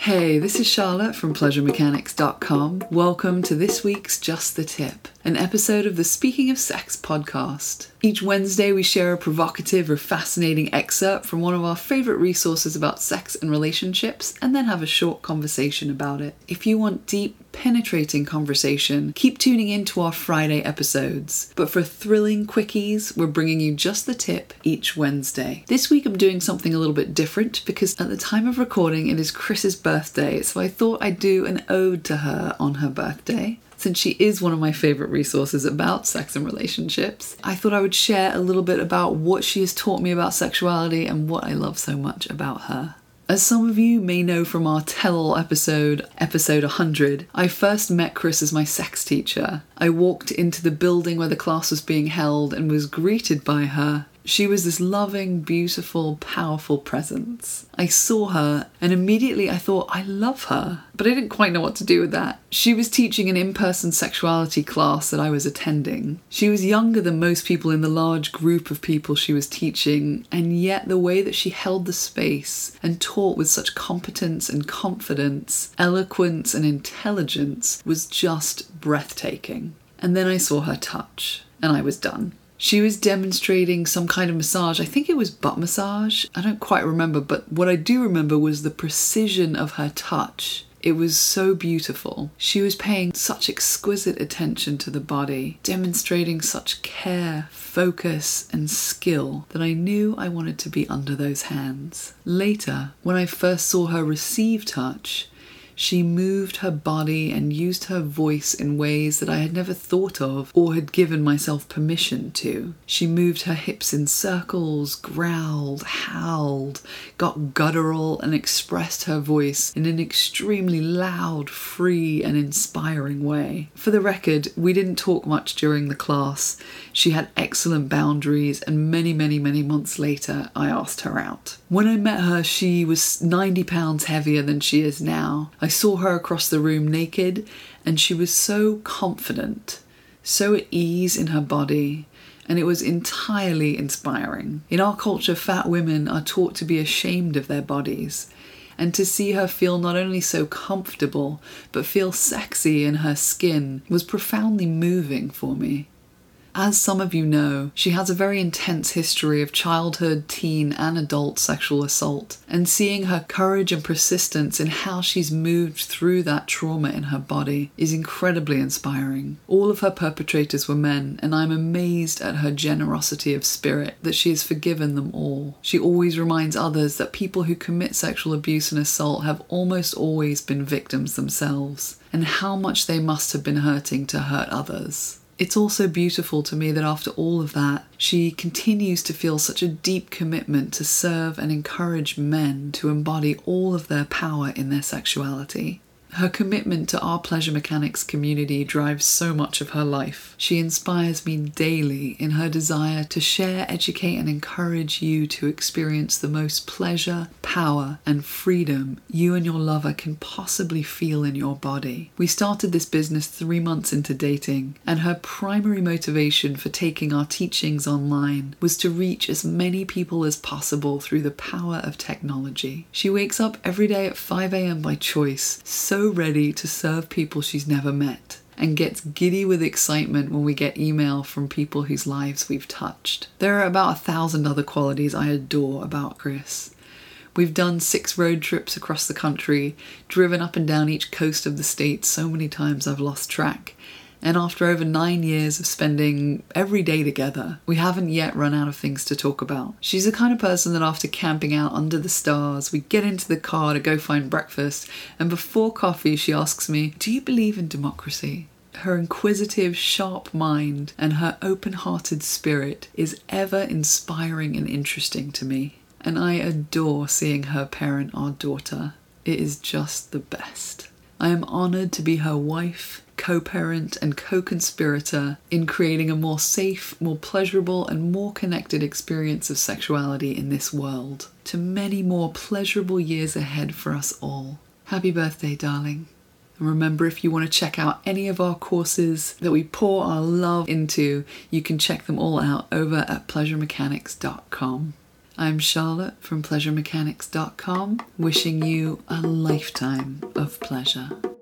Hey, this is Charlotte from PleasureMechanics.com. Welcome to this week's Just the Tip, an episode of the Speaking of Sex podcast. Each Wednesday we share a provocative or fascinating excerpt from one of our favourite resources about sex and relationships and then have a short conversation about it. If you want deep, penetrating conversation, keep tuning in to our Friday episodes. But for thrilling quickies, we're bringing you Just the Tip each Wednesday. This week I'm doing something a little bit different because at the time of recording it is Chris's birthday, so I thought I'd do an ode to her on her birthday. Since she is one of my favourite resources about sex and relationships, I thought I would share a little bit about what she has taught me about sexuality and what I love so much about her. As some of you may know from our tell-all episode 100, I first met Chris as my sex teacher. I walked into the building where the class was being held and was greeted by her. She was this loving, beautiful, powerful presence. I saw her and immediately I thought, I love her. But I didn't quite know what to do with that. She was teaching an in-person sexuality class that I was attending. She was younger than most people in the large group of people she was teaching, and yet the way that she held the space and taught with such competence and confidence, eloquence and intelligence was just breathtaking. And then I saw her touch, and I was done. She was demonstrating some kind of massage. I think it was butt massage. I don't quite remember, but what I do remember was the precision of her touch. It was so beautiful. She was paying such exquisite attention to the body, demonstrating such care, focus, and skill that I knew I wanted to be under those hands. Later, when I first saw her receive touch, she moved her body and used her voice in ways that I had never thought of or had given myself permission to. She moved her hips in circles, growled, howled, got guttural, and expressed her voice in an extremely loud, free, and inspiring way. For the record, we didn't talk much during the class. She had excellent boundaries, and many months later, I asked her out. When I met her, she was 90 pounds heavier than she is now. I saw her across the room naked, and she was so confident, so at ease in her body, and it was entirely inspiring. In our culture, fat women are taught to be ashamed of their bodies, and to see her feel not only so comfortable, but feel sexy in her skin was profoundly moving for me. As some of you know, she has a very intense history of childhood, teen, and adult sexual assault, and seeing her courage and persistence in how she's moved through that trauma in her body is incredibly inspiring. All of her perpetrators were men, and I'm amazed at her generosity of spirit that she has forgiven them all. She always reminds others that people who commit sexual abuse and assault have almost always been victims themselves, and how much they must have been hurting to hurt others. It's also beautiful to me that after all of that, she continues to feel such a deep commitment to serve and encourage men to embody all of their power in their sexuality. Her commitment to our Pleasure Mechanics community drives so much of her life. She inspires me daily in her desire to share, educate, and encourage you to experience the most pleasure, power, and freedom you and your lover can possibly feel in your body. We started this business 3 months into dating, and her primary motivation for taking our teachings online was to reach as many people as possible through the power of technology. She wakes up every day at 5 a.m. by choice, so ready to serve people she's never met, and gets giddy with excitement when we get email from people whose lives we've touched. There are about 1,000 other qualities I adore about Chris. We've done 6 road trips across the country, driven up and down each coast of the state so many times I've lost track, and after over 9 years of spending every day together, we haven't yet run out of things to talk about. She's the kind of person that after camping out under the stars, we get into the car to go find breakfast, and before coffee she asks me, "Do you believe in democracy?" Her inquisitive, sharp mind and her open-hearted spirit is ever inspiring and interesting to me, and I adore seeing her parent our daughter. It is just the best. I am honoured to be her wife, co-parent and co-conspirator in creating a more safe, more pleasurable and more connected experience of sexuality in this world. To many more pleasurable years ahead for us all. Happy birthday, darling. And remember, if you want to check out any of our courses that we pour our love into, you can check them all out over at PleasureMechanics.com. I'm Charlotte from PleasureMechanics.com, wishing you a lifetime of pleasure.